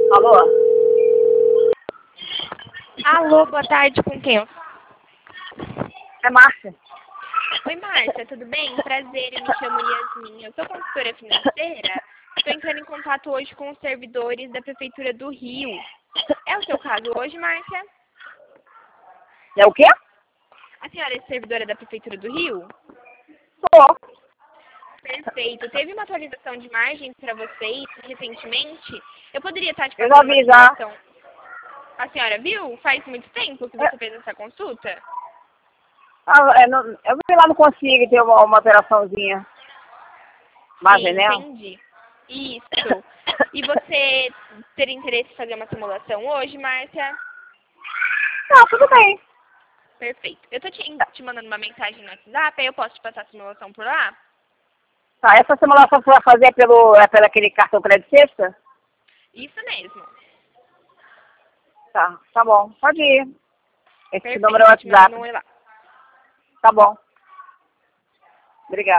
Alô? Alô, boa tarde, com quem? É Márcia. Oi, Márcia, tudo bem? Prazer, eu me chamo Yasmin. Eu sou consultora financeira. Estou entrando em contato hoje com os servidores da Prefeitura do Rio. É o seu caso hoje, Márcia? É o quê? A senhora é servidora da Prefeitura do Rio? Sou. Perfeito. Teve uma atualização de margens para vocês recentemente? Eu poderia estar te Eu passando já uma vi já. simulação. A senhora viu? Faz muito tempo que você fez essa consulta? Eu vi lá no Consigo ter uma operaçãozinha. Sim, Marginal. entendi. Isso. E você teria interesse em fazer uma simulação hoje, Márcia? Não, tudo bem. Perfeito. Eu tô te mandando uma mensagem no WhatsApp, aí eu posso te passar a simulação por lá? Tá, essa simulação você vai fazer pelo aquele cartão crédito sexta? Isso mesmo. Tá bom. Pode ir. Esse Perfeito. número é o Eu te mando no WhatsApp. lá. Tá bom. Obrigada.